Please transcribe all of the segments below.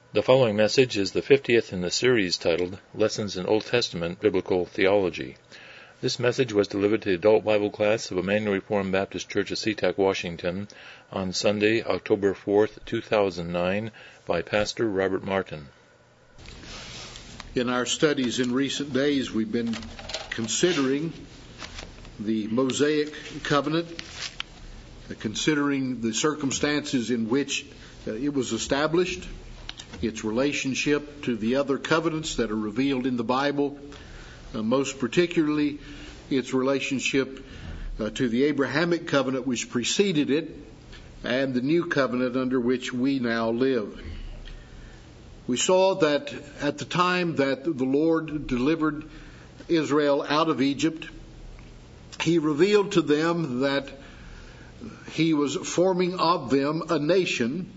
The following message is the 50th in the series titled Lessons in Old Testament Biblical Theology. This message was delivered to the adult Bible class of Emmanuel Reformed Baptist Church of SeaTac, Washington on Sunday, October 4th, 2009 by Pastor Robert Martin. In our studies in recent days, we've been considering the Mosaic Covenant, considering the circumstances in which it was established, its relationship to the other covenants that are revealed in the Bible, most particularly its relationship to the Abrahamic covenant which preceded it, and the new covenant under which we now live. We saw that at the time that the Lord delivered Israel out of Egypt, He revealed to them that He was forming of them a nation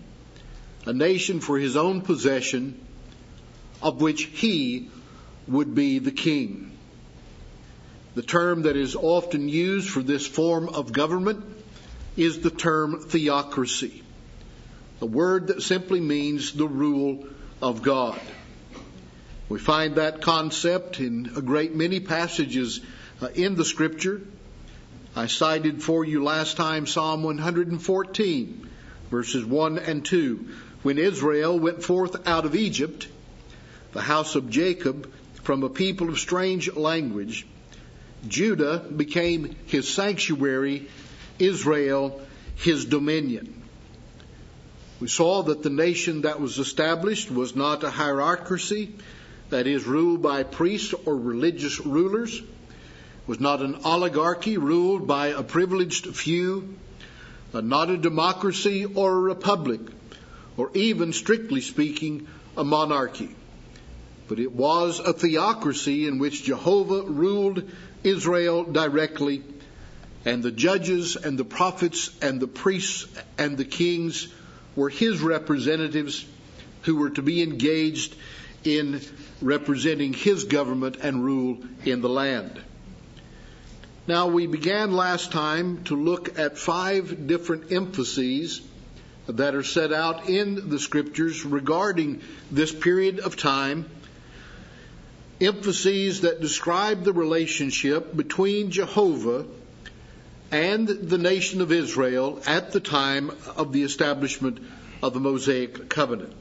for His own possession, of which He would be the king. The term that is often used for this form of government is the term theocracy, a word that simply means the rule of God. We find that concept in a great many passages in the Scripture. I cited for you last time Psalm 114, verses 1 and 2. When Israel went forth out of Egypt, the house of Jacob, from a people of strange language, Judah became his sanctuary, Israel his dominion. We saw that the nation that was established was not a hierarchy, that is, ruled by priests or religious rulers, was not an oligarchy ruled by a privileged few, not a democracy or a republic, or even, strictly speaking, a monarchy. But it was a theocracy in which Jehovah ruled Israel directly, and the judges and the prophets and the priests and the kings were His representatives who were to be engaged in representing His government and rule in the land. Now, we began last time to look at 5 different emphases that are set out in the Scriptures regarding this period of time, emphases that describe the relationship between Jehovah and the nation of Israel at the time of the establishment of the Mosaic Covenant.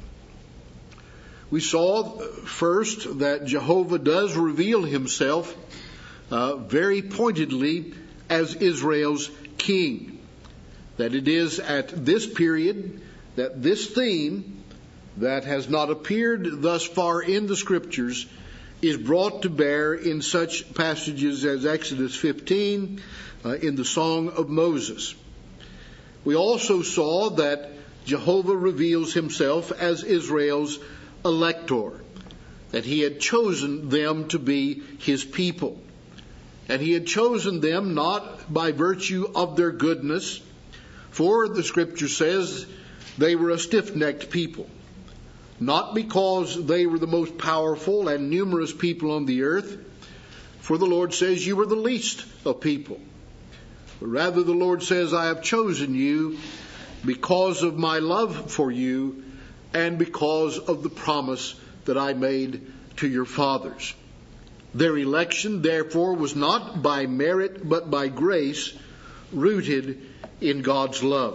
We saw first that Jehovah does reveal Himself very pointedly as Israel's king. That it is at this period that this theme that has not appeared thus far in the Scriptures is brought to bear in such passages as Exodus 15, in the Song of Moses. We also saw that Jehovah reveals Himself as Israel's elector, that He had chosen them to be His people. And He had chosen them not by virtue of their goodness, for the Scripture says they were a stiff-necked people, not because they were the most powerful and numerous people on the earth, for the Lord says you were the least of people. But rather the Lord says, I have chosen you because of my love for you and because of the promise that I made to your fathers. Their election, therefore, was not by merit but by grace, rooted in God's love.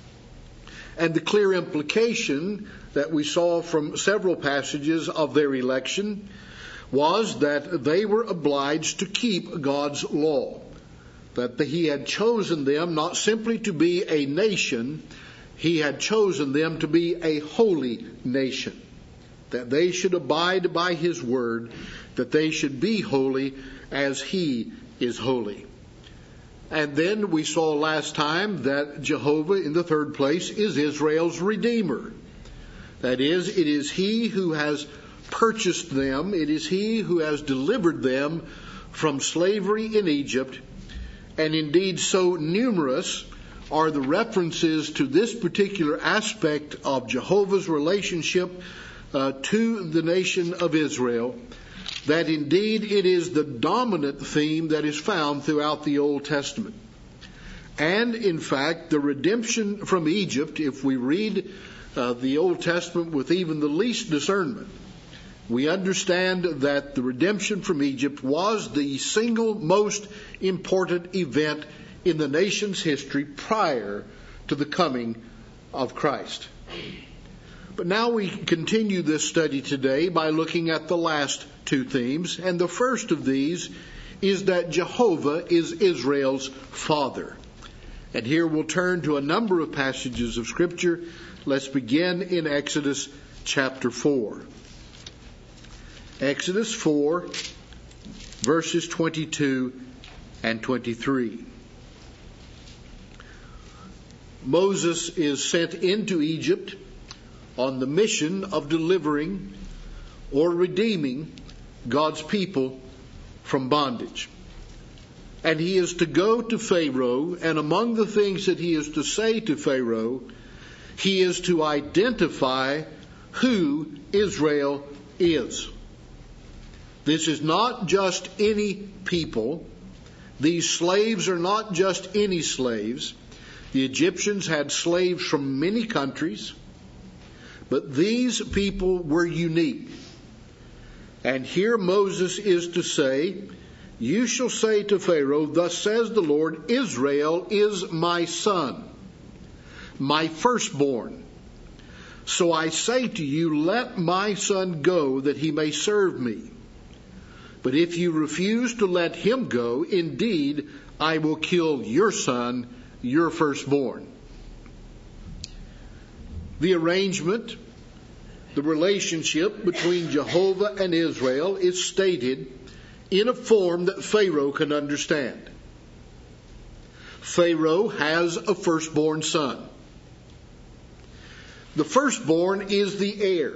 And the clear implication that we saw from several passages of their election was that they were obliged to keep God's law, that He had chosen them not simply to be a nation, He had chosen them to be a holy nation, that they should abide by His word, that they should be holy as He is holy. And then we saw last time that Jehovah, in the third place, is Israel's Redeemer. That is, it is He who has purchased them. It is He who has delivered them from slavery in Egypt. And indeed, so numerous are the references to this particular aspect of Jehovah's relationship to the nation of Israel, that indeed it is the dominant theme that is found throughout the Old Testament. And in fact, the redemption from Egypt, if we read the Old Testament with even the least discernment, we understand that the redemption from Egypt was the single most important event in the nation's history prior to the coming of Christ. But now we continue this study today by looking at the last two themes, and the first of these is that Jehovah is Israel's father. And here we'll turn to a number of passages of Scripture. Let's begin in Exodus chapter 4. Exodus 4, verses 22 and 23. Moses is sent into Egypt on the mission of delivering or redeeming God's people from bondage. And he is to go to Pharaoh, and among the things that he is to say to Pharaoh, he is to identify who Israel is. This is not just any people. These slaves are not just any slaves. The Egyptians had slaves from many countries, but these people were unique. And here Moses is to say, "You shall say to Pharaoh, thus says the Lord, Israel is my son, my firstborn. So I say to you, let my son go that he may serve me. But if you refuse to let him go, indeed, I will kill your son, your firstborn." The arrangement, the relationship between Jehovah and Israel is stated in a form that Pharaoh can understand. Pharaoh has a firstborn son. The firstborn is the heir.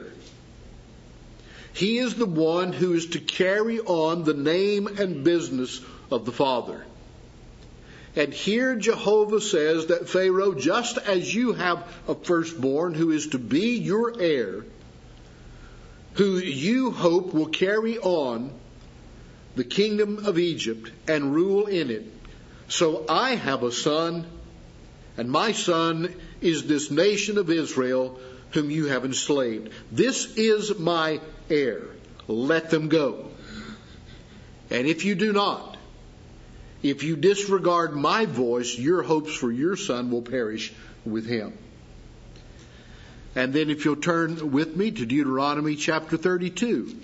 He is the one who is to carry on the name and business of the father. And here Jehovah says that Pharaoh, just as you have a firstborn who is to be your heir, who you hope will carry on the kingdom of Egypt and rule in it, so I have a son, and my son is this nation of Israel whom you have enslaved. This is my heir. Let them go. And if you do not, if you disregard my voice, your hopes for your son will perish with him. And then if you'll turn with me to Deuteronomy chapter 32.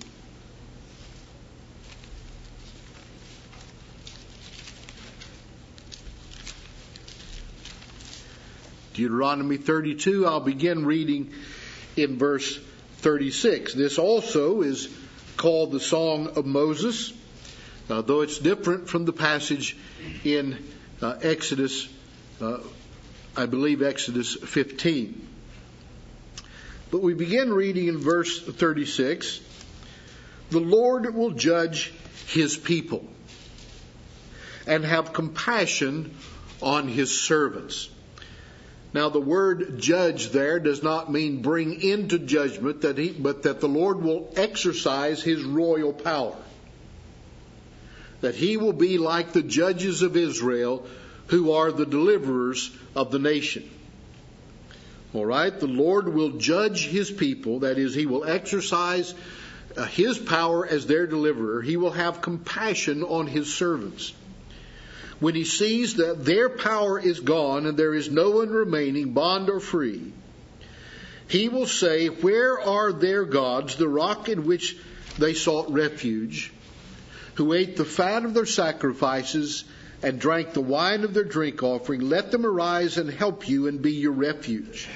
Deuteronomy 32, I'll begin reading in verse 36. This also is called the Song of Moses, though it's different from the passage in Exodus, I believe Exodus 15. But we begin reading in verse 36. The Lord will judge his people and have compassion on his servants. Now the word judge there does not mean bring into judgment, but that the Lord will exercise his royal power. That he will be like the judges of Israel, who are the deliverers of the nation. All right, the Lord will judge his people. That is, he will exercise his power as their deliverer. He will have compassion on his servants. When he sees that their power is gone and there is no one remaining, bond or free, he will say, where are their gods, the rock in which they sought refuge, who ate the fat of their sacrifices and drank the wine of their drink offering? Let them arise and help you and be your refuge.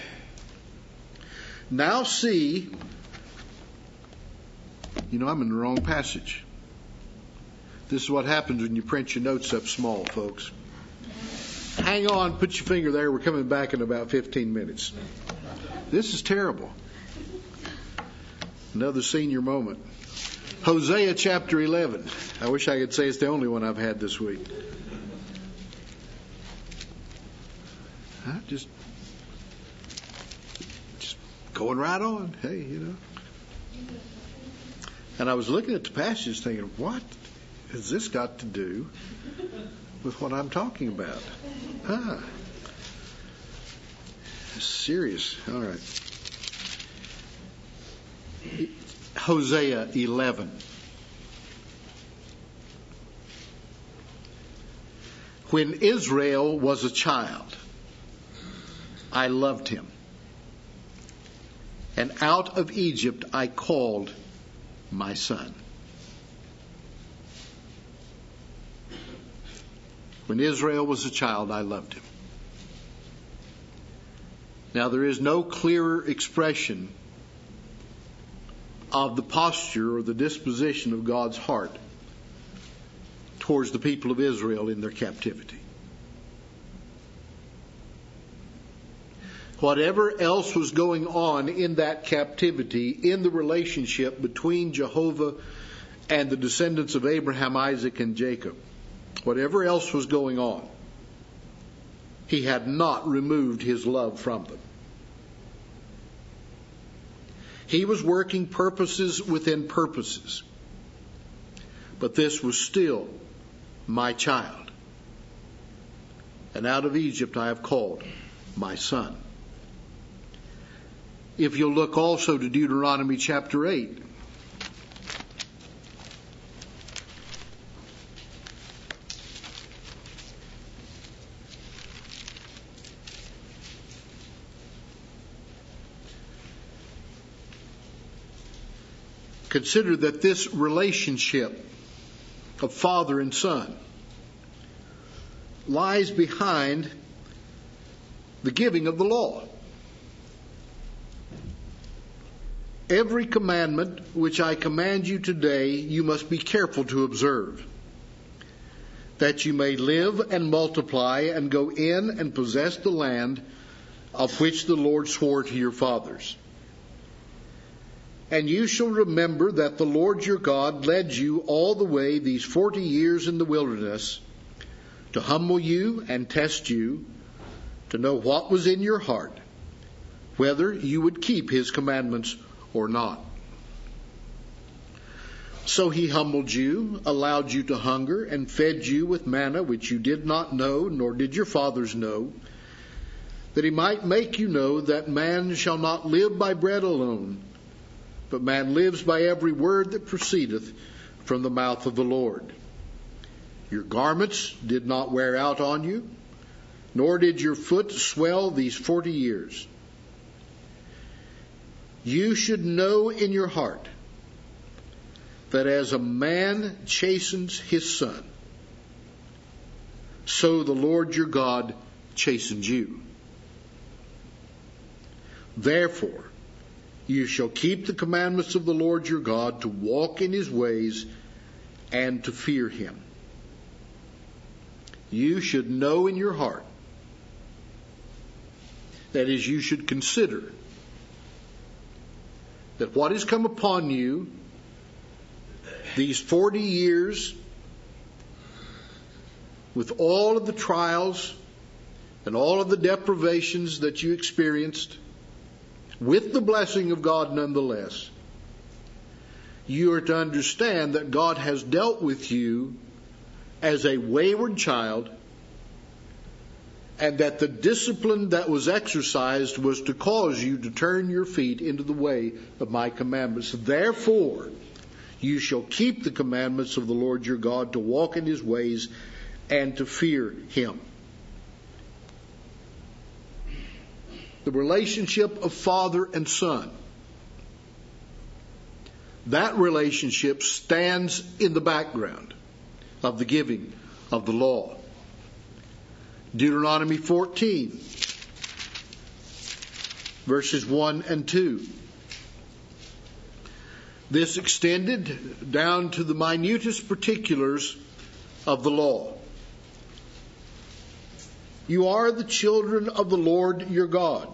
Now see, I'm in the wrong passage. This is what happens when you print your notes up small, folks. Hang on, put your finger there. We're coming back in about 15 minutes. This is terrible. Another senior moment. Hosea chapter 11. I wish I could say it's the only one I've had this week. Just going right on. Hey, And I was looking at the passage thinking, what has this got to do with what I'm talking about? Serious. All right. Hosea 11. When Israel was a child, I loved him. And out of Egypt I called my son. When Israel was a child, I loved him. Now, there is no clearer expression of the posture or the disposition of God's heart towards the people of Israel in their captivity. Whatever else was going on in that captivity, in the relationship between Jehovah and the descendants of Abraham, Isaac, and Jacob, whatever else was going on, he had not removed his love from them. He was working purposes within purposes. But this was still my child. And out of Egypt I have called my son. If you'll look also to Deuteronomy chapter 8. Consider that this relationship of father and son lies behind the giving of the law. Every commandment which I command you today, you must be careful to observe, that you may live and multiply and go in and possess the land of which the Lord swore to your fathers. And you shall remember that the Lord your God led you all the way these 40 years in the wilderness to humble you and test you, to know what was in your heart, whether you would keep his commandments or not. So he humbled you, allowed you to hunger, and fed you with manna which you did not know, nor did your fathers know, that he might make you know that man shall not live by bread alone, but man lives by every word that proceedeth from the mouth of the Lord. Your garments did not wear out on you, nor did your foot swell these 40 years. You should know in your heart that as a man chastens his son, so the Lord your God chastens you. Therefore, you shall keep the commandments of the Lord your God, to walk in his ways and to fear him. You should know in your heart, that is, you should consider that what has come upon you these 40 years, with all of the trials and all of the deprivations that you experienced, with the blessing of God nonetheless, you are to understand that God has dealt with you as a wayward child, and that the discipline that was exercised was to cause you to turn your feet into the way of my commandments. Therefore, you shall keep the commandments of the Lord your God, to walk in his ways and to fear him. The relationship of father and son, that relationship stands in the background of the giving of the law. Deuteronomy 14, verses 1 and 2. This extended down to the minutest particulars of the law. You are the children of the Lord your God.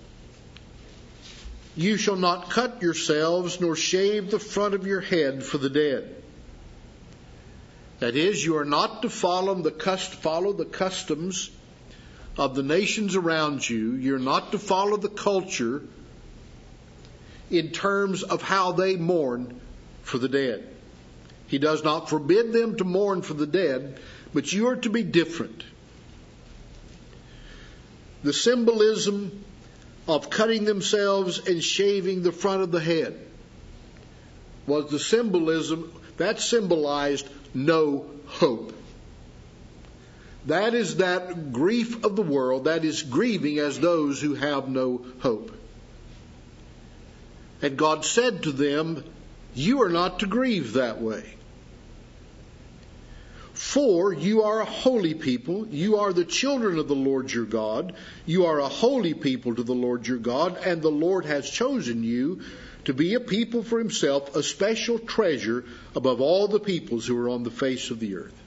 You shall not cut yourselves, nor shave the front of your head for the dead. That is, you are not to follow the customs of the nations around you. You're not to follow the culture in terms of how they mourn for the dead. He does not forbid them to mourn for the dead, but you are to be different. The symbolism of cutting themselves and shaving the front of the head was the symbolism that symbolized no hope. That is that grief of the world, that is grieving as those who have no hope. And God said to them, you are not to grieve that way. For you are a holy people, you are the children of the Lord your God, you are a holy people to the Lord your God, and the Lord has chosen you to be a people for himself, a special treasure above all the peoples who are on the face of the earth.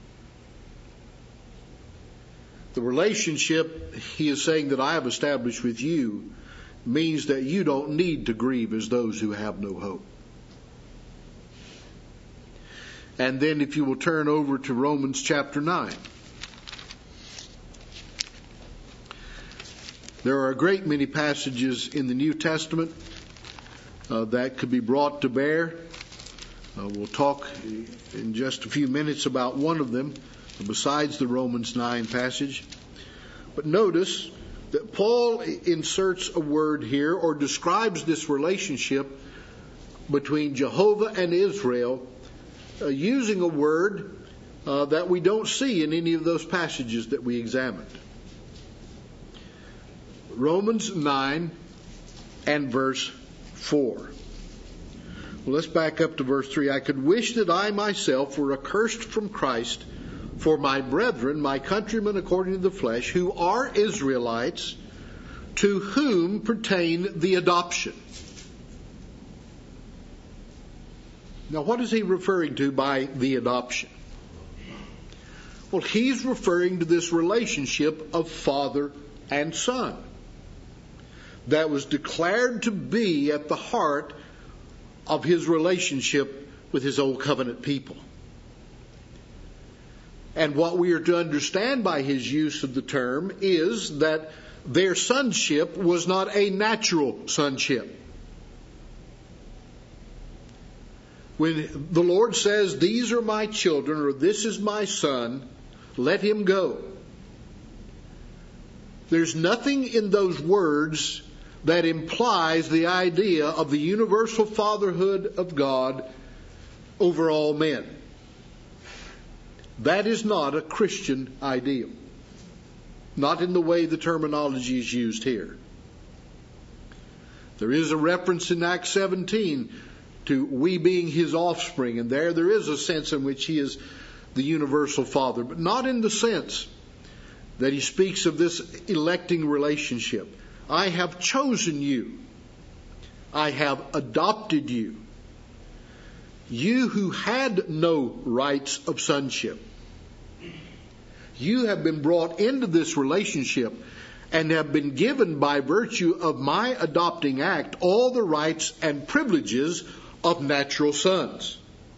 The relationship he is saying that I have established with you means that you don't need to grieve as those who have no hope. And then if you will turn over to Romans chapter 9. There are a great many passages in the New Testament that could be brought to bear. We'll talk in just a few minutes about one of them, besides the Romans 9 passage. But notice that Paul inserts a word here, or describes this relationship between Jehovah and Israel, using a word that we don't see in any of those passages that we examined. Romans 9 and verse 4. Well, let's back up to verse 3. I could wish that I myself were accursed from Christ for my brethren, my countrymen according to the flesh, who are Israelites, to whom pertain the adoption. Now, what is he referring to by the adoption? Well, he's referring to this relationship of father and son that was declared to be at the heart of his relationship with his old covenant people. And what we are to understand by his use of the term is that their sonship was not a natural sonship. When the Lord says, these are my children, or this is my son, let him go. There's nothing in those words that implies the idea of the universal fatherhood of God over all men. That is not a Christian ideal. Not in the way the terminology is used here. There is a reference in Acts 17 to we being his offspring, and there is a sense in which he is the universal father, but not in the sense that he speaks of this electing relationship. I have chosen you. I have adopted you. You who had no rights of sonship. You have been brought into this relationship and have been given by virtue of my adopting act all the rights and privileges of natural sons.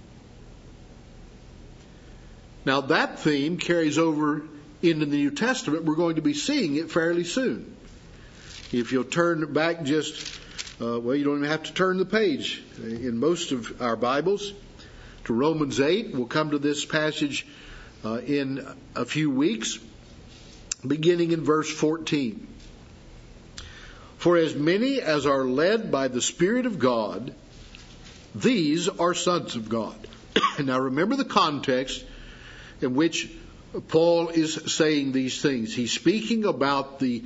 Now that theme carries over into the New Testament. We're going to be seeing it fairly soon. If you'll turn back just, you don't even have to turn the page in most of our Bibles, to Romans 8. We'll come to this passage in a few weeks, beginning in verse 14. For as many as are led by the Spirit of God, these are sons of God. Now remember the context in which Paul is saying these things. He's speaking about the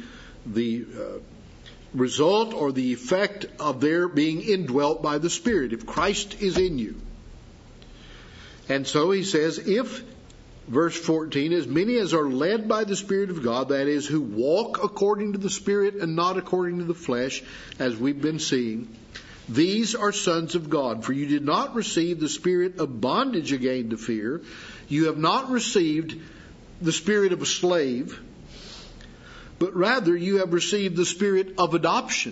result or the effect of their being indwelt by the Spirit, if Christ is in you. And so he says, if, verse 14, as many as are led by the Spirit of God, that is, who walk according to the Spirit and not according to the flesh, as we've been seeing, these are sons of God. For you did not receive the spirit of bondage again to fear. You have not received the spirit of a slave, but rather you have received the spirit of adoption.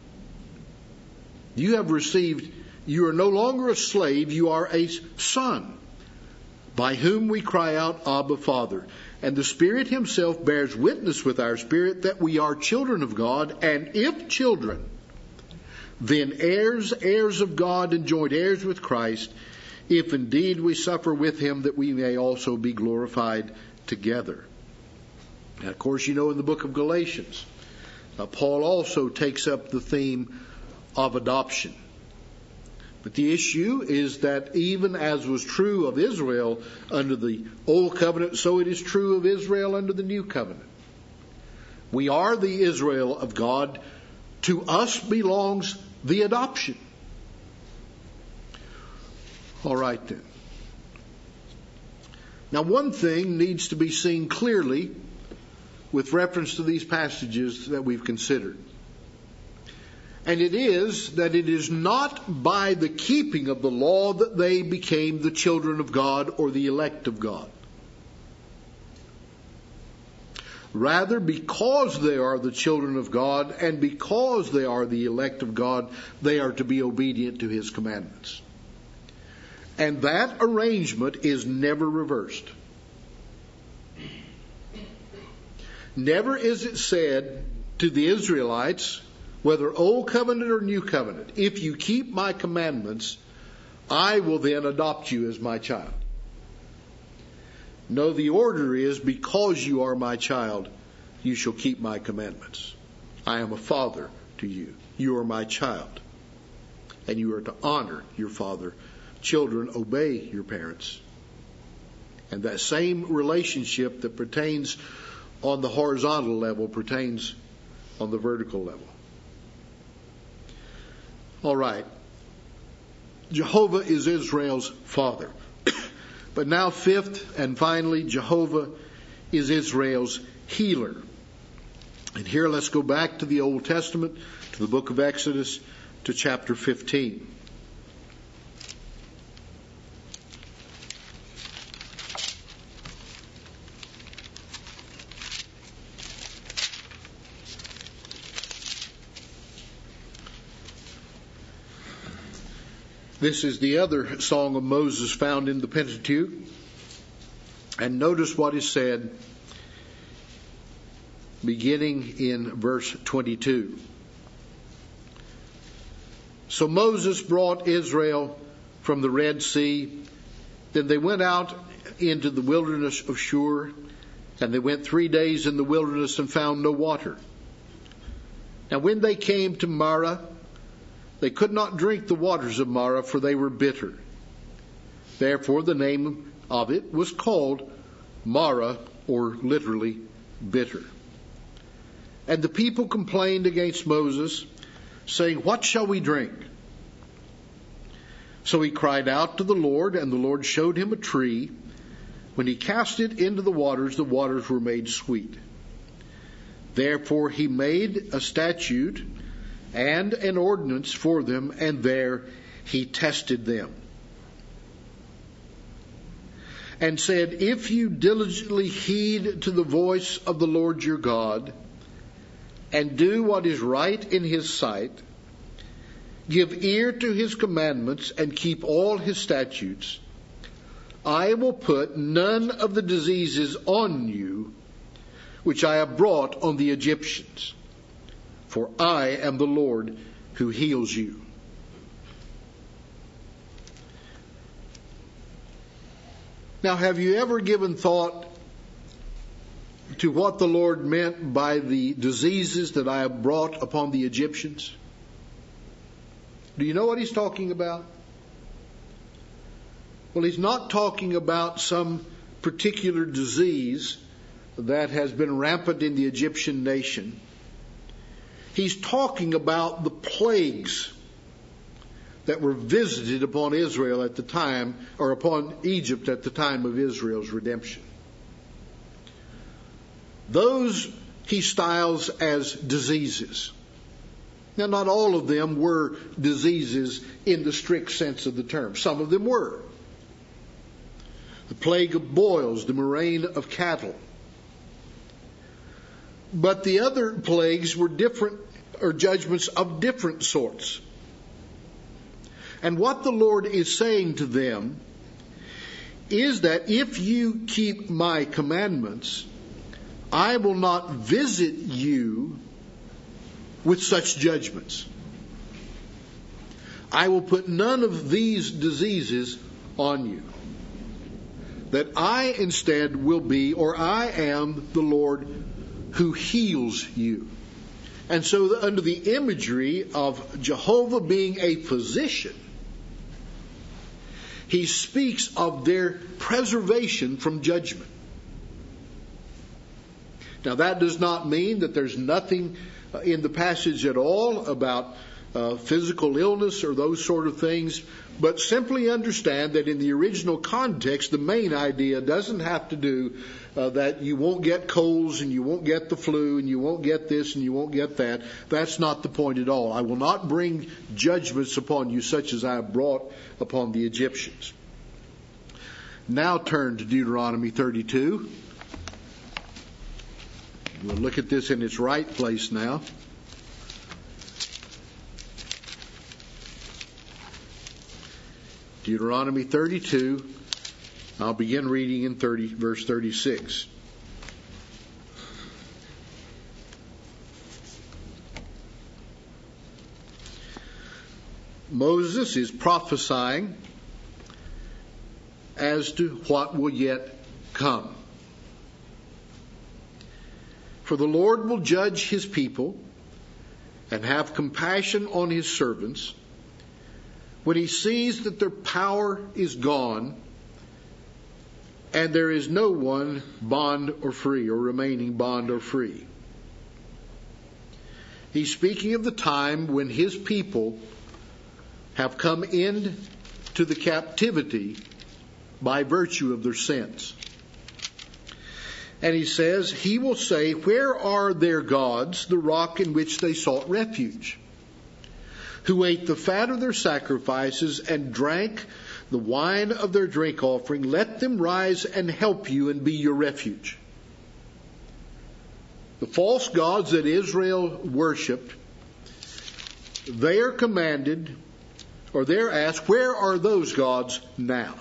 You are no longer a slave, you are a son, by whom we cry out, Abba, Father. And the Spirit himself bears witness with our spirit that we are children of God, and if children, then heirs of God and joint heirs with Christ, if indeed we suffer with him, that we may also be glorified together. Now, of course, you know in the book of Galatians, Paul also takes up the theme of adoption. But the issue is that even as was true of Israel under the Old Covenant, so it is true of Israel under the New Covenant. We are the Israel of God. To us belongs the adoption. All right then. Now one thing needs to be seen clearly with reference to these passages that we've considered. And it is that it is not by the keeping of the law that they became the children of God or the elect of God. Rather, because they are the children of God and because they are the elect of God, they are to be obedient to His commandments. And that arrangement is never reversed. Never is it said to the Israelites, whether Old Covenant or New Covenant, if you keep my commandments, I will then adopt you as my child. No, the order is, because you are my child, you shall keep my commandments. I am a father to you. You are my child. And you are to honor your father. Children, obey your parents. And that same relationship that pertains on the horizontal level pertains on the vertical level. All right. Jehovah is Israel's father. But now, fifth and finally, Jehovah is Israel's healer. And here let's go back to the Old Testament, to the book of Exodus, to chapter 15. This is the other song of Moses found in the Pentateuch. And notice what is said beginning in verse 22. So Moses brought Israel from the Red Sea. Then they went out into the wilderness of Shur. And they went 3 days in the wilderness and found no water. Now when they came to Marah, they could not drink the waters of Marah, for they were bitter. Therefore the name of it was called Marah, or literally bitter. And the people complained against Moses, saying, "What shall we drink?" So he cried out to the Lord, and the Lord showed him a tree. When he cast it into the waters were made sweet. Therefore he made a statute and an ordinance for them, and there he tested them. And said, "If you diligently heed to the voice of the Lord your God, and do what is right in His sight, give ear to His commandments, and keep all His statutes, I will put none of the diseases on you which I have brought on the Egyptians. For I am the Lord who heals you." Now, have you ever given thought to what the Lord meant by the diseases that I have brought upon the Egyptians? Do you know what He's talking about? Well, He's not talking about some particular disease that has been rampant in the Egyptian nation. He's talking about the plagues that were visited upon Israel at the time, or upon Egypt at the time of Israel's redemption. Those he styles as diseases. Now, not all of them were diseases in the strict sense of the term. Some of them were. The plague of boils, the murrain of cattle. But the other plagues were different, or judgments of different sorts. And what the Lord is saying to them is that if you keep my commandments, I will not visit you with such judgments. I will put none of these diseases on you. That I instead will be, or I am the Lord who heals you. And so under the imagery of Jehovah being a physician, he speaks of their preservation from judgment. Now, that does not mean that there's nothing in the passage at all about physical illness or those sort of things, but simply understand that in the original context, the main idea doesn't have to do that you won't get colds and you won't get the flu and you won't get this and you won't get that. That's not the point at all. I will not bring judgments upon you such as I have brought upon the Egyptians. Now turn to Deuteronomy 32. We'll look at this in its right place now. Deuteronomy 32, I'll begin reading in verse 36. Moses is prophesying as to what will yet come. For the Lord will judge his people and have compassion on his servants when he sees that their power is gone and there is no one bond or free or remaining bond or free. He's speaking of the time when his people have come into the captivity by virtue of their sins. And he says, he will say, where are their gods, the rock in which they sought refuge, who ate the fat of their sacrifices and drank the wine of their drink offering? Let them rise and help you and be your refuge. The false gods that Israel worshipped, they are commanded, or they're asked, where are those gods now?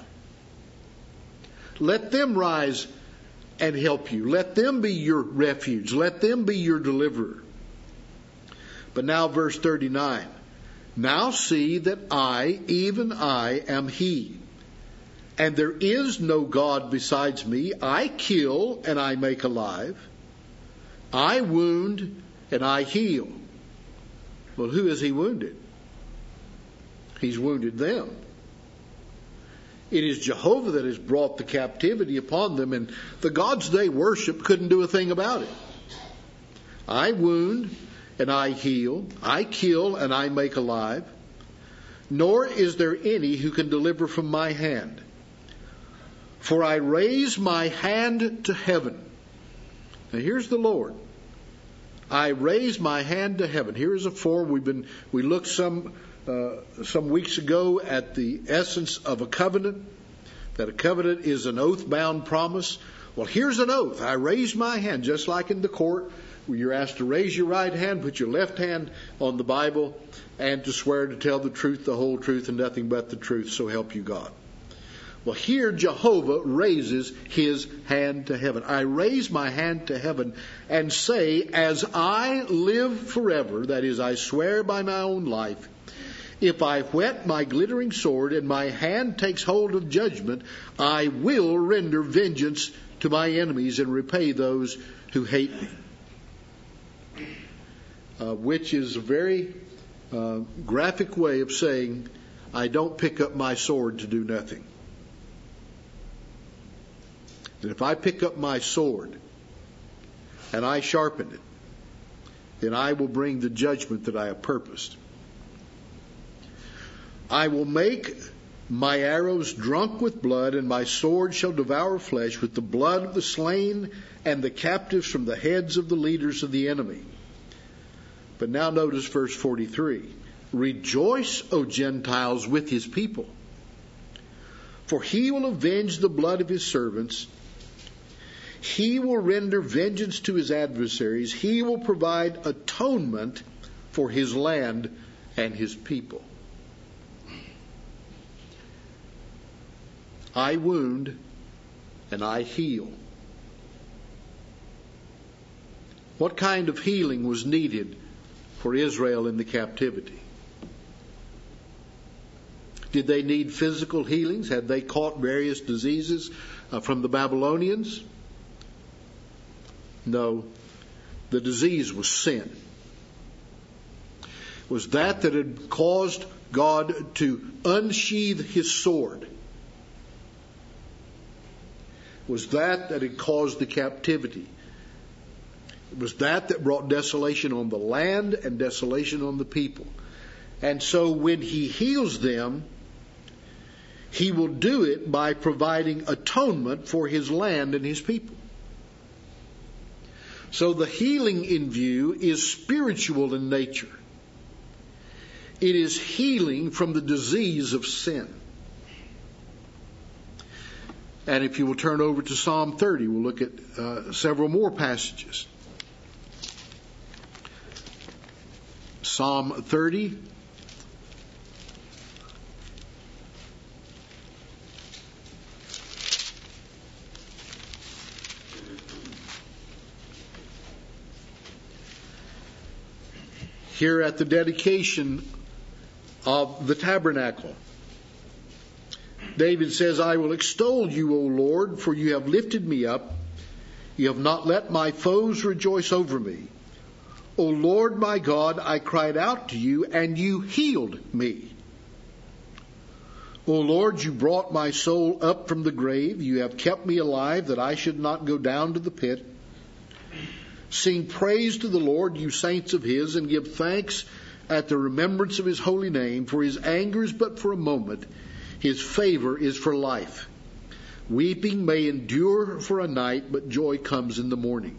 Let them rise and help you. Let them be your refuge. Let them be your deliverer. But now verse 39. Now see that I, even I, am he, and there is no God besides me. I kill and I make alive. I wound and I heal. Well, who has he wounded? He's wounded them. It is Jehovah that has brought the captivity upon them, and the gods they worship couldn't do a thing about it. I wound and I heal. I kill and I make alive. Nor is there any who can deliver from my hand. For I raise my hand to heaven. Now here's the Lord. I raise my hand to heaven. Here is a form. We looked some weeks ago at the essence of a covenant, that a covenant is an oath-bound promise. Well, here's an oath. I raise my hand, just like in the court, where you're asked to raise your right hand, put your left hand on the Bible, and to swear to tell the truth, the whole truth, and nothing but the truth, so help you God. Well, here Jehovah raises his hand to heaven. I raise my hand to heaven and say, as I live forever, that is, I swear by my own life, if I whet my glittering sword and my hand takes hold of judgment, I will render vengeance to my enemies and repay those who hate me. Which is a very graphic way of saying, I don't pick up my sword to do nothing. And if I pick up my sword and I sharpen it, then I will bring the judgment that I have purposed. I will make my arrows drunk with blood, and my sword shall devour flesh with the blood of the slain and the captives from the heads of the leaders of the enemy. But now notice verse 43. Rejoice, O Gentiles, with his people, for he will avenge the blood of his servants. He will render vengeance to his adversaries. He will provide atonement for his land and his people. I wound and I heal. What kind of healing was needed for Israel in the captivity? Did they need physical healings? Had they caught various diseases from the Babylonians? No. The disease was sin. It was that had caused God to unsheathe his sword was that had caused the captivity. It was that brought desolation on the land and desolation on the people. And so when he heals them, he will do it by providing atonement for his land and his people. So the healing in view is spiritual in nature. It is healing from the disease of sin. And if you will turn over to Psalm 30, we'll look at several more passages. Psalm 30. Here at the dedication of the tabernacle, David says, I will extol you, O Lord, for you have lifted me up. You have not let my foes rejoice over me. O Lord my God, I cried out to you, and you healed me. O Lord, you brought my soul up from the grave. You have kept me alive, that I should not go down to the pit. Sing praise to the Lord, you saints of his, and give thanks at the remembrance of his holy name, for his anger is but for a moment, his favor is for life. Weeping may endure for a night, but joy comes in the morning.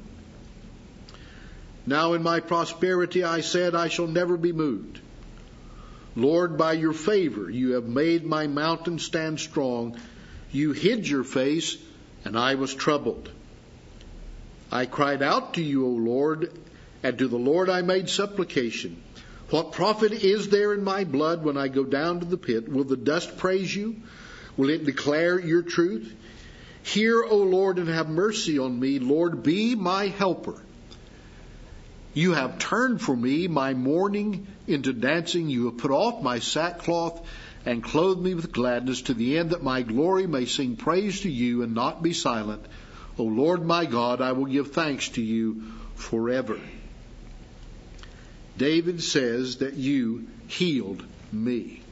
Now in my prosperity I said, I shall never be moved. Lord, by your favor you have made my mountain stand strong. You hid your face, and I was troubled. I cried out to you, O Lord, and to the Lord I made supplication. What profit is there in my blood when I go down to the pit? Will the dust praise you? Will it declare your truth? Hear, O Lord, and have mercy on me. Lord, be my helper. You have turned for me my mourning into dancing. You have put off my sackcloth and clothed me with gladness, to the end that my glory may sing praise to you and not be silent. O Lord my God, I will give thanks to you forever. David says that you healed me.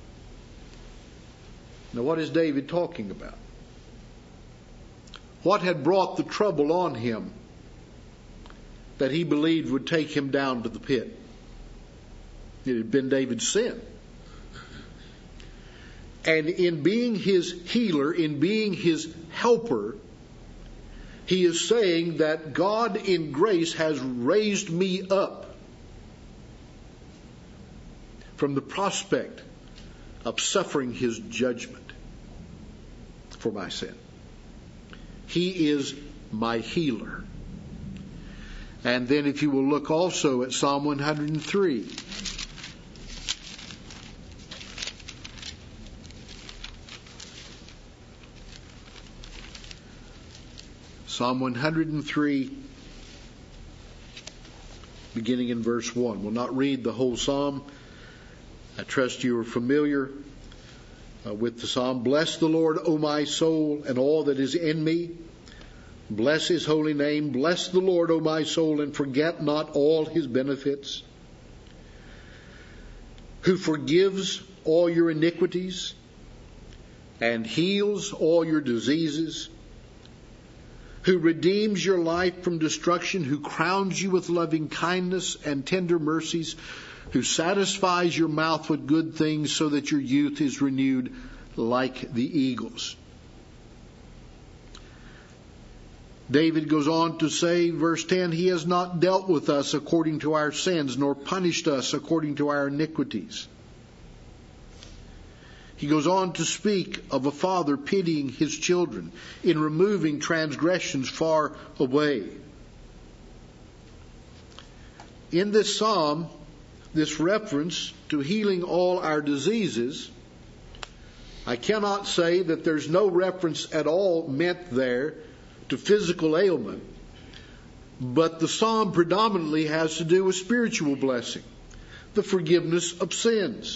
Now what is David talking about? What had brought the trouble on him that he believed would take him down to the pit? It had been David's sin. And in being his healer, in being his helper, he is saying that God in grace has raised me up from the prospect of suffering his judgment for my sin. He is my healer. And then if you will look also at Psalm 103. Psalm 103, beginning in verse 1. We'll not read the whole psalm. I trust you are familiar with the psalm. Bless the Lord, O my soul, and all that is in me. Bless his holy name. Bless the Lord, O my soul, and forget not all his benefits. Who forgives all your iniquities and heals all your diseases. Who redeems your life from destruction, who crowns you with loving kindness and tender mercies, who satisfies your mouth with good things so that your youth is renewed like the eagles. David goes on to say, verse 10, He has not dealt with us according to our sins, nor punished us according to our iniquities. He goes on to speak of a father pitying his children in removing transgressions far away. In this psalm, this reference to healing all our diseases, I cannot say that there's no reference at all meant there to physical ailment, but the psalm predominantly has to do with spiritual blessing, the forgiveness of sins.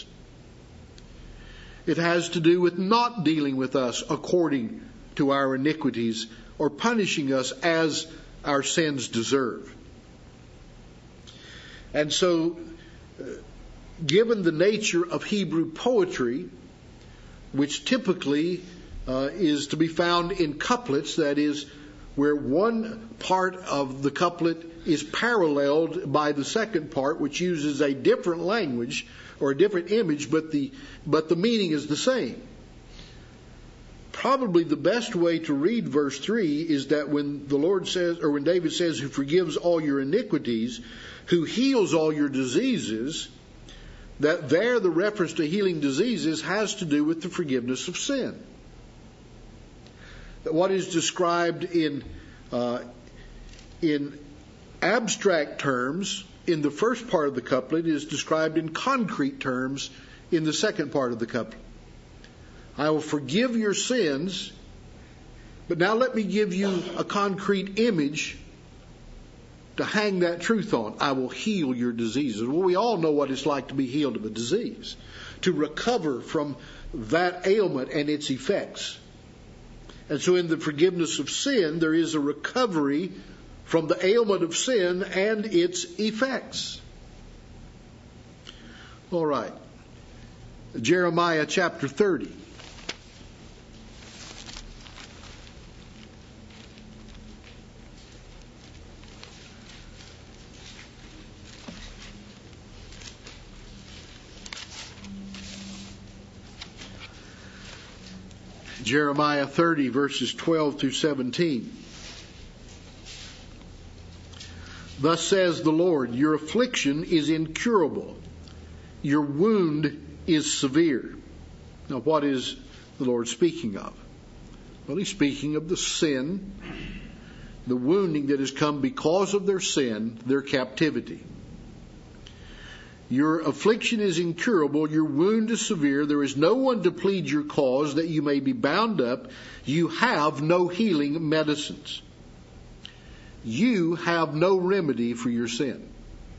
It has to do with not dealing with us according to our iniquities or punishing us as our sins deserve. And so, given the nature of Hebrew poetry, which typically is to be found in couplets, that is, where one part of the couplet is paralleled by the second part, which uses a different language or a different image, but the meaning is the same. Probably the best way to read verse 3 is that when the Lord says, or when David says, who forgives all your iniquities, who heals all your diseases, that there the reference to healing diseases has to do with the forgiveness of sin. That what is described in abstract terms in the first part of the couplet is described in concrete terms in the second part of the couplet. I will forgive your sins, but now let me give you a concrete image to hang that truth on. I will heal your diseases. Well, we all know what it's like to be healed of a disease, to recover from that ailment and its effects. And so in the forgiveness of sin, there is a recovery from the ailment of sin and its effects. All right. Jeremiah chapter 30. Jeremiah 30, verses 12 through 17. Thus says the Lord, your affliction is incurable. Your wound is severe. Now, what is the Lord speaking of? Well, he's speaking of the sin, the wounding that has come because of their sin, their captivity. Your affliction is incurable, your wound is severe, there is no one to plead your cause that you may be bound up. You have no healing medicines. You have no remedy for your sin.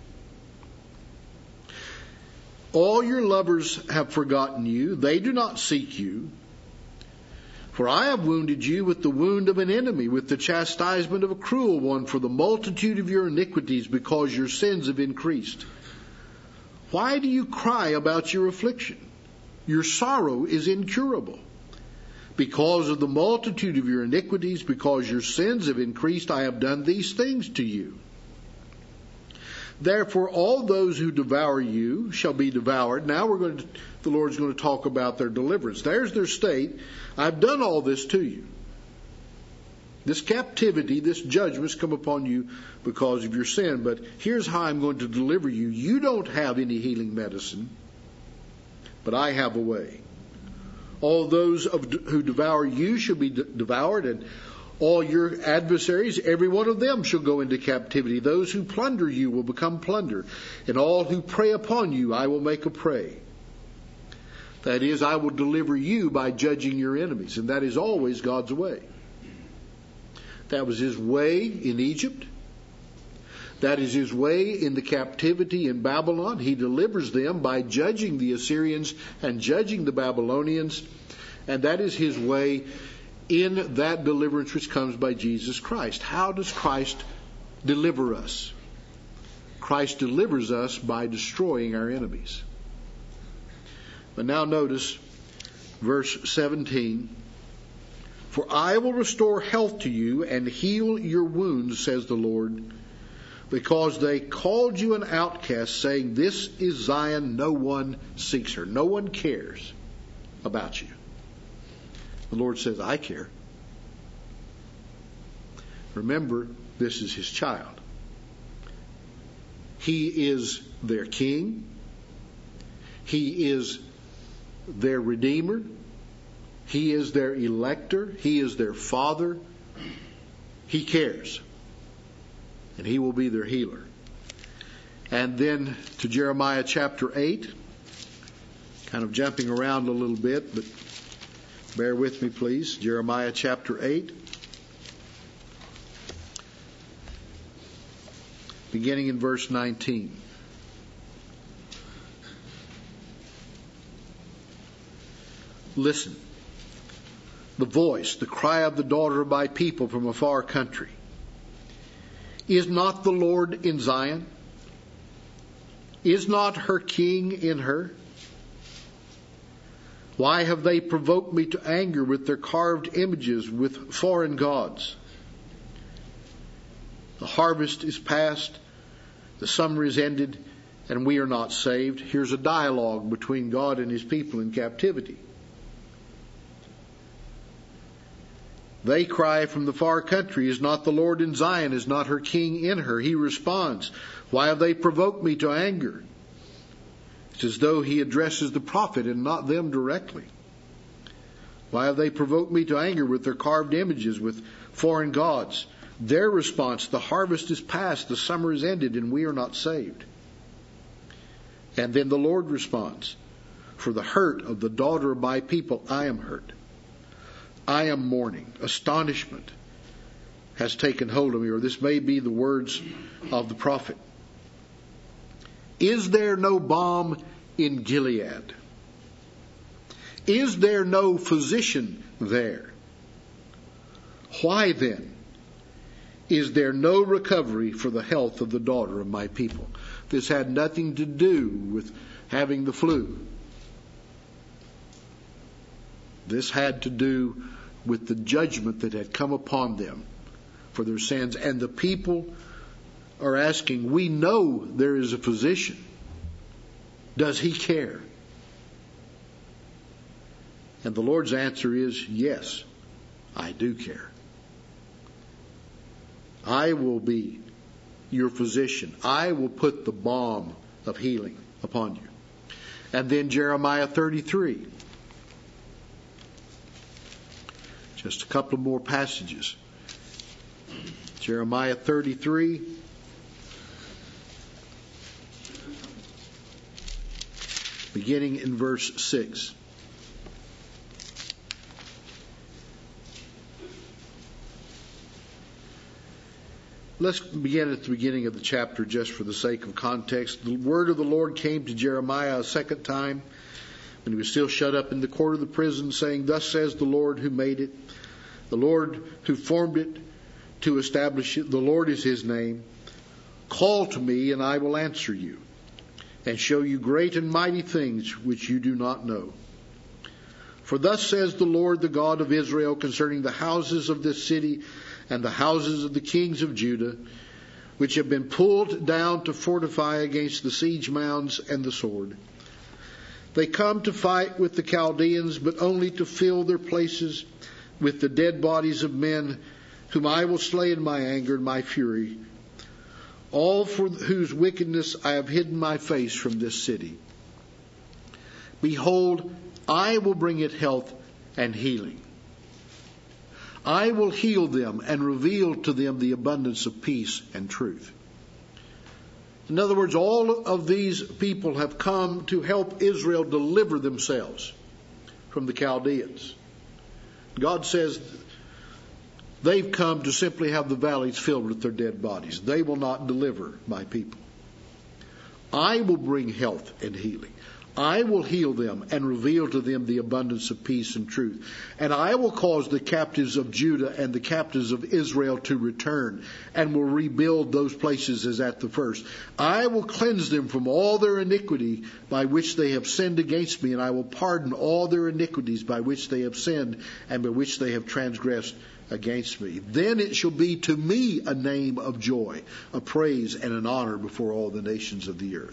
All your lovers have forgotten you, they do not seek you. For I have wounded you with the wound of an enemy, with the chastisement of a cruel one, for the multitude of your iniquities, because your sins have increased. Why do you cry about your affliction? Your sorrow is incurable. Because of the multitude of your iniquities, because your sins have increased, I have done these things to you. Therefore, all those who devour you shall be devoured. Now the Lord's going to talk about their deliverance. There's their state. I've done all this to you. This captivity, this judgment has come upon you because of your sin. But here's how I'm going to deliver you. You don't have any healing medicine, but I have a way. All those who devour you shall be devoured, and all your adversaries, every one of them shall go into captivity. Those who plunder you will become plunder, and all who prey upon you I will make a prey. That is, I will deliver you by judging your enemies, and that is always God's way. That was his way in Egypt. That is his way in the captivity in Babylon. He delivers them by judging the Assyrians and judging the Babylonians. And that is his way in that deliverance which comes by Jesus Christ. How does Christ deliver us? Christ delivers us by destroying our enemies. But now notice verse 17. For I will restore health to you and heal your wounds, says the Lord, because they called you an outcast, saying, this is Zion, no one seeks her. No one cares about you. The Lord says, I care. Remember, this is his child. He is their king. He is their redeemer. He is their elector. He is their father. He cares. And he will be their healer. And then to Jeremiah chapter 8. Kind of jumping around a little bit, but bear with me, please. Jeremiah chapter 8. Beginning in verse 19. Listen. The voice, the cry of the daughter of my people from a far country. Is not the Lord in Zion? Is not her king in her? Why have they provoked me to anger with their carved images, with foreign gods? The harvest is past, the summer is ended, and we are not saved. Here's a dialogue between God and his people in captivity. They cry from the far country, is not the Lord in Zion? Is not her king in her? He responds, why have they provoked me to anger? It's as though he addresses the prophet and not them directly. Why have they provoked me to anger with their carved images, with foreign gods? Their response, the harvest is past, the summer is ended, and we are not saved. And then the Lord responds, for the hurt of the daughter of my people, I am hurt. I am mourning. Astonishment has taken hold of me, or this may be the words of the prophet. Is there no balm in Gilead? Is there no physician there? Why then is there no recovery for the health of the daughter of my people? This had nothing to do with having the flu. This had to do with the judgment that had come upon them for their sins. And the people are asking, we know there is a physician. Does he care? And the Lord's answer is, yes, I do care. I will be your physician. I will put the balm of healing upon you. And then Jeremiah 33. Just a couple more passages. Jeremiah 33. Beginning in verse 6. Let's begin at the beginning of the chapter just for the sake of context. The word of the Lord came to Jeremiah a second time when he was still shut up in the court of the prison, saying, thus says the Lord who made it, the Lord who formed it to establish it, the Lord is his name. Call to me and I will answer you and show you great and mighty things which you do not know. For thus says the Lord, the God of Israel, concerning the houses of this city and the houses of the kings of Judah, which have been pulled down to fortify against the siege mounds and the sword. They come to fight with the Chaldeans, but only to fill their places with the dead bodies of men, whom I will slay in my anger and my fury, all for whose wickedness I have hidden my face from this city. Behold, I will bring it health and healing. I will heal them and reveal to them the abundance of peace and truth. In other words, all of these people have come to help Israel deliver themselves from the Chaldeans. God says they've come to simply have the valleys filled with their dead bodies. They will not deliver my people. I will bring health and healing. I will heal them and reveal to them the abundance of peace and truth. And I will cause the captives of Judah and the captives of Israel to return and will rebuild those places as at the first. I will cleanse them from all their iniquity by which they have sinned against me, and I will pardon all their iniquities by which they have sinned and by which they have transgressed against me. Then it shall be to me a name of joy, a praise and an honor before all the nations of the earth.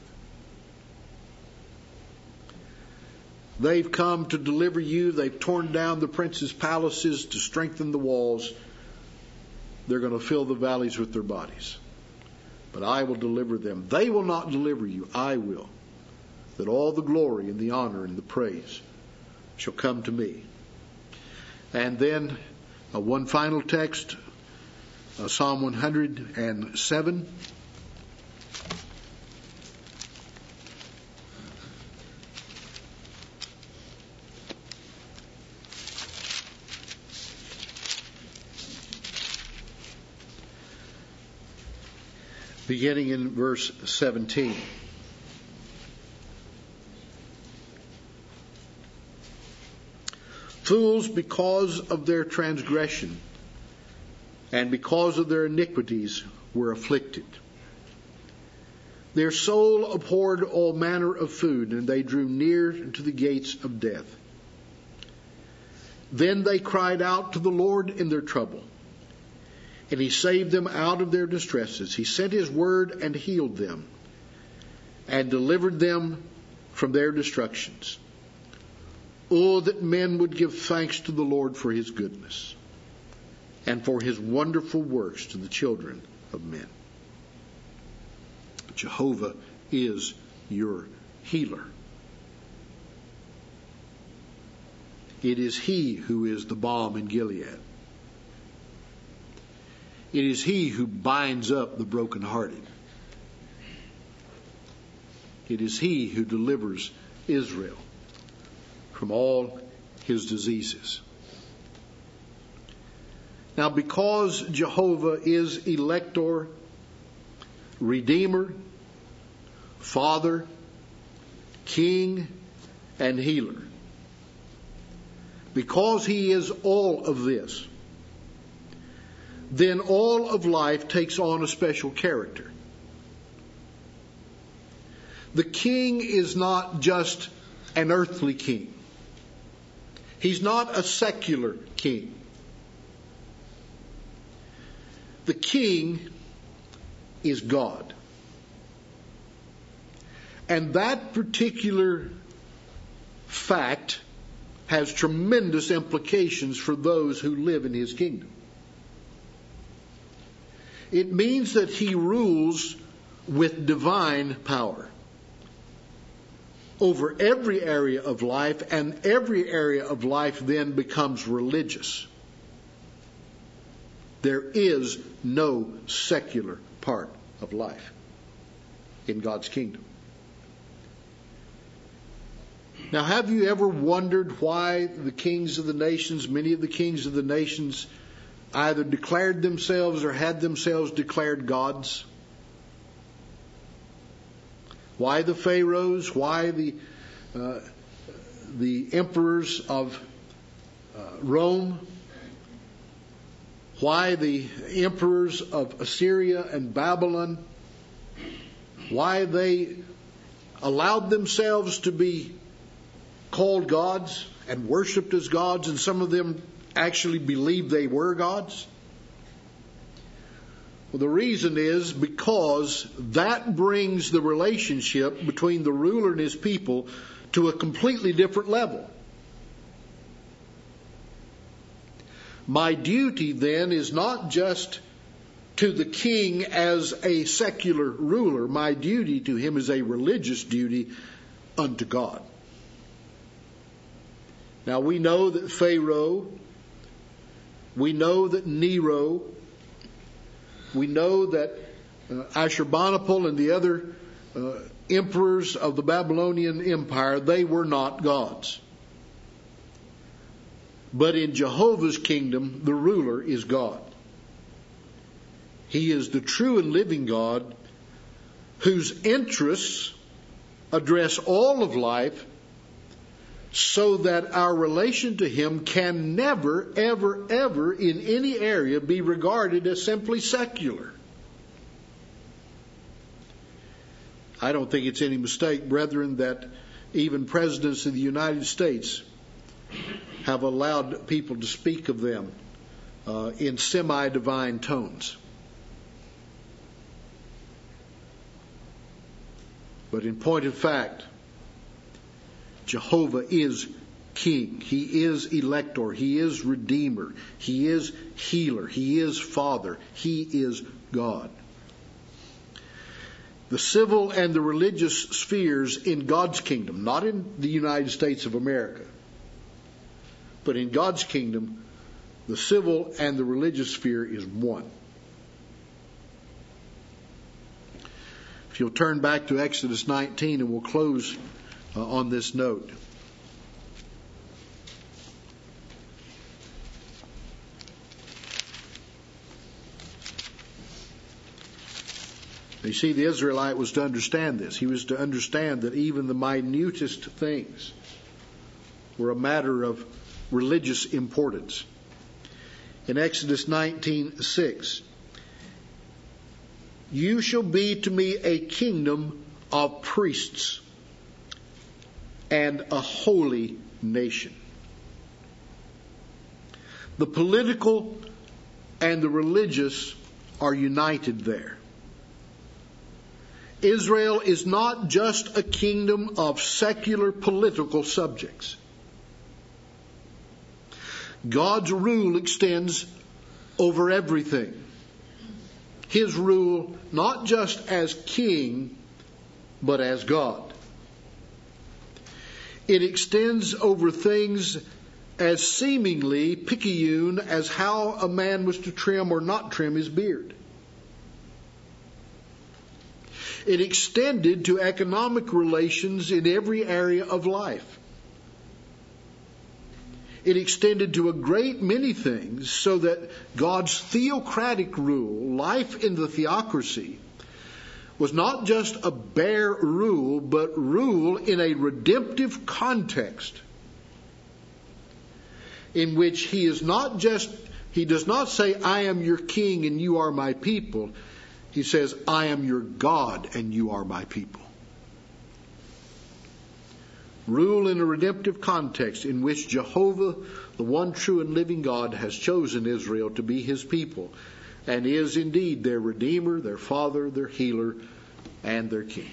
They've come to deliver you. They've torn down the prince's palaces to strengthen the walls. They're going to fill the valleys with their bodies. But I will deliver them. They will not deliver you. I will. That all the glory and the honor and the praise shall come to me. And then one final text, Psalm 107. Beginning in verse 17. Fools, because of their transgression and because of their iniquities, were afflicted. Their soul abhorred all manner of food, and they drew near to the gates of death. Then they cried out to the Lord in their trouble, and He saved them out of their distresses. He sent His word and healed them, and delivered them from their destructions. Oh, that men would give thanks to the Lord for His goodness, and for His wonderful works to the children of men. Jehovah is your healer. It is He who is the balm in Gilead. It is He who binds up the brokenhearted. It is He who delivers Israel from all his diseases. Now, because Jehovah is Elector, Redeemer, Father, King, and Healer, because He is all of this, then all of life takes on a special character. The king is not just an earthly king. He's not a secular king. The king is God. And that particular fact has tremendous implications for those who live in His kingdom. It means that He rules with divine power over every area of life, and every area of life then becomes religious. There is no secular part of life in God's kingdom. Now, have you ever wondered why the kings of the nations, many of the kings of the nations, either declared themselves or had themselves declared gods? Why the pharaohs? Why the emperors of Rome? Why the emperors of Assyria and Babylon? Why they allowed themselves to be called gods and worshipped as gods, and some of them actually believed they were gods? Well, the reason is because that brings the relationship between the ruler and his people to a completely different level. My duty then is not just to the king as a secular ruler. My duty to him is a religious duty unto God. Now, we know that Pharaoh, we know that Nero, we know that Ashurbanipal and the other emperors of the Babylonian Empire, they were not gods. But in Jehovah's kingdom, the ruler is God. He is the true and living God whose interests address all of life, so that our relation to Him can never, ever, ever in any area be regarded as simply secular. I don't think it's any mistake, brethren, that even presidents of the United States have allowed people to speak of them in semi-divine tones. But in point of fact, Jehovah is King. He is Elector. He is Redeemer. He is Healer. He is Father. He is God. The civil and the religious spheres in God's kingdom, not in the United States of America, but in God's kingdom, the civil and the religious sphere is one. If you'll turn back to Exodus 19, and we'll close on this note. You see, the Israelite was to understand this. He was to understand that even the minutest things were a matter of religious importance. In Exodus 19:6, you shall be to me a kingdom of priests and a holy nation. The political and the religious are united there. Israel is not just a kingdom of secular political subjects. God's rule extends over everything. His rule not just as king, but as God. It extends over things as seemingly picayune as how a man was to trim or not trim his beard. It extended to economic relations in every area of life. It extended to a great many things, so that God's theocratic rule, life in the theocracy, was not just a bare rule, but rule in a redemptive context, in which he does not say, I am your king and you are my people. He says, I am your God and you are my people. Rule in a redemptive context in which Jehovah, the one true and living God, has chosen Israel to be his people and is indeed their Redeemer, their Father, their Healer, and their King.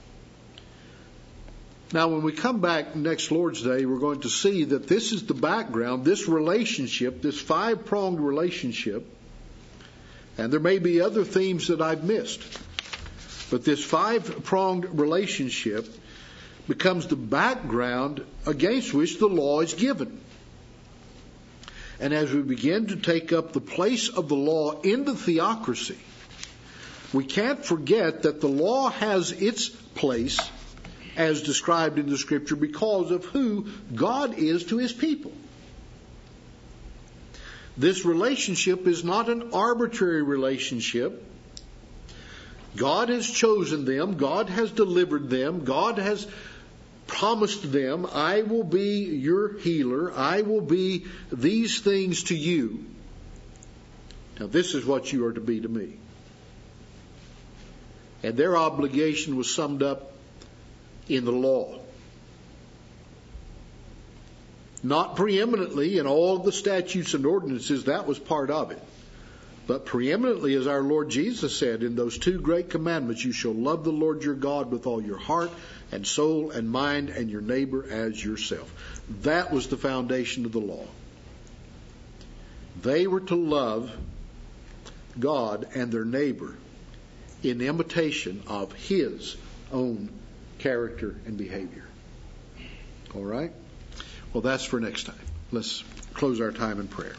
Now, when we come back next Lord's Day, we're going to see that this is the background, this relationship, this five-pronged relationship, and there may be other themes that I've missed, but this five-pronged relationship becomes the background against which the law is given. And as we begin to take up the place of the law in the theocracy, we can't forget that the law has its place as described in the Scripture because of who God is to his people. This relationship is not an arbitrary relationship. God has chosen them. God has delivered them. God has promised them, I will be your healer. I will be these things to you. Now, this is what you are to be to me. And their obligation was summed up in the law. Not preeminently in all the statutes and ordinances, that was part of it. But preeminently, as our Lord Jesus said, in those two great commandments, you shall love the Lord your God with all your heart and soul and mind, and your neighbor as yourself. That was the foundation of the law. They were to love God and their neighbor in imitation of his own character and behavior. All right? Well, that's for next time. Let's close our time in prayer.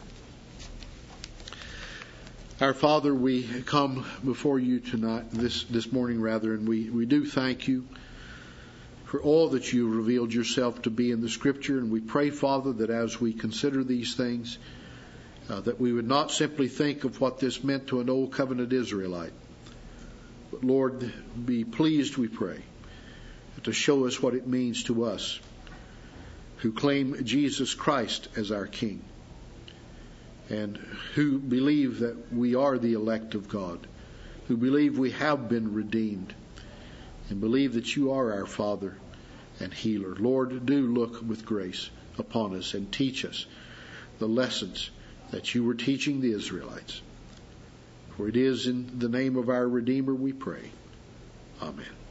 Our Father, we come before you tonight, this morning rather, and we do thank you for all that you revealed yourself to be in the Scripture. And we pray, Father, that as we consider these things, that we would not simply think of what this meant to an old covenant Israelite. But Lord, be pleased, we pray, to show us what it means to us who claim Jesus Christ as our King, and who believe that we are the elect of God, who believe we have been redeemed, and believe that you are our Father and Healer. Lord, do look with grace upon us and teach us the lessons that you were teaching the Israelites. For it is in the name of our Redeemer we pray. Amen.